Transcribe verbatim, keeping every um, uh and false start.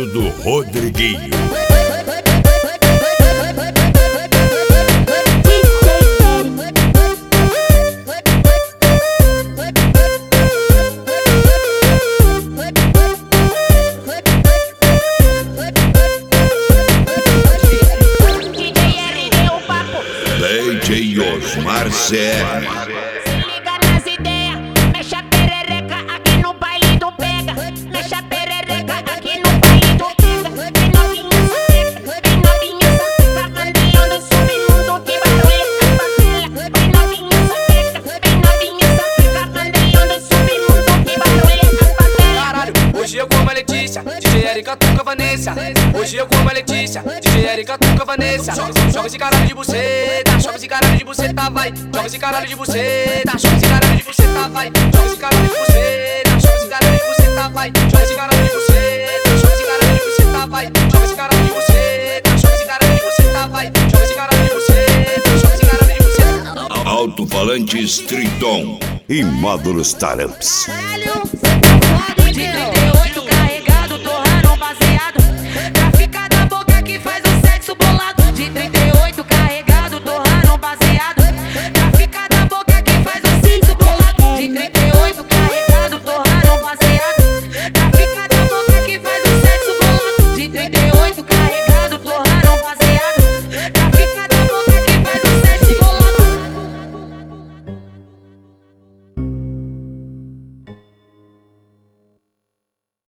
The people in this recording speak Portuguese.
direto do Rodriguinho. D J Osmar C R. Se liga nas ideias, mexe a perereca aqui no baile do pega. Mexe a perereca aqui no baile do pega. Vem novinha sapeca, vem novinha sapeca, candeando o submundo que barulha a favela. Vem novinha sapeca, vem novinha sapeca, candeando o submundo que barulha a favela. Caralho, hoje eu como a Letícia, D J Erika toca Vanessa. Hoje eu como a Letícia, D J Erika toca Vanessa. Joga esse caralho de buceta, joga esse caralho de buceta, vai. Joga esse caralho de buceta, joga esse caralho de buceta, vai. Joga esse caralho de buceta, joga esse caralho de buceta, vai. Joga esse caralho de buceta, joga esse caralho de buceta, vai. Joga esse caralho de buceta, joga esse caralho de buceta, vai. Joga esse caralho de buceta, joga esse caralho de buceta. Alto-falantes Triton e módulos Taramps. Caralho, cê tá foda, De trinta e oito carregado, torrando baseado.